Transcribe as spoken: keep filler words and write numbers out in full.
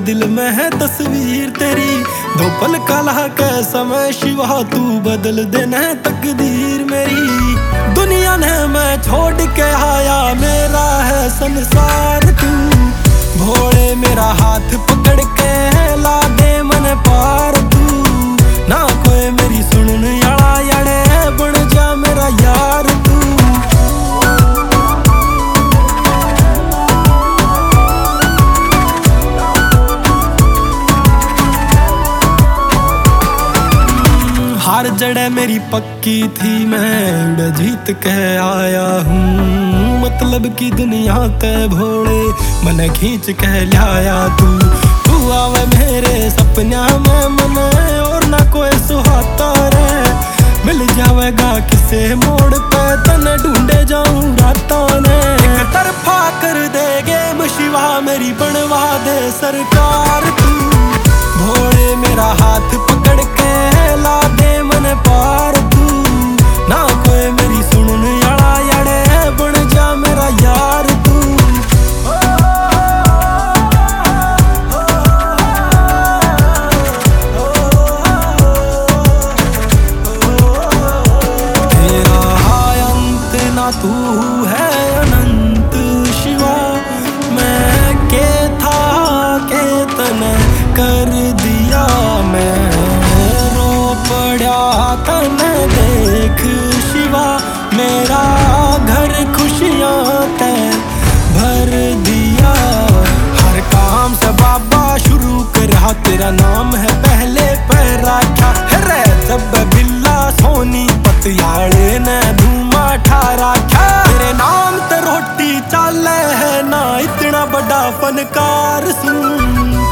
दिल में है तस्वीर तेरी, दो पल का लहका समय शिवा तू बदल देना तकदीर मेरी। दुनिया ने मैं छोड़ के आया, मेरा है संसार तू, भोले मेरा हाथ पकड़ के ला दे मन पार तू, ना कोई मेरी सुनने वाला यारे बन जा मेरा यार तू। हार जड़े मेरी पक्की थी, मैं जीत के आया हूँ, मतलब की दुनिया ते भोले मन खींच के लाया तू। तू आवे मेरे सपना में मन और ना कोई सुहाता रे, मिल जावेगा किसे मोड़ पे तने ढूंढे जाऊं रातों ने। एक तरफा कर दे गेम शिवा मेरी बनवा दे सरकार तू, भोले मेरा हाथ पकड़ के ला दे मन पार तू, ना कोई मेरी सुनने वाला यारे बन जा मेरा यार तू। तेरा अंत ना तू है अनंत शिवा, मैं के था के तने कर दिया मैं रो पड़ा तने देख शिवा, मेरा घर खुशियां ते भर दिया। हर काम से बाबा शुरू करा, तेरा नाम है पहले पे रखा रे, जब बिल्ला सोनी पतियाले ने धूमा ठारा क्या, तेरे नाम ते रोटी चाले है ना इतना बड़ा फनकार सुन।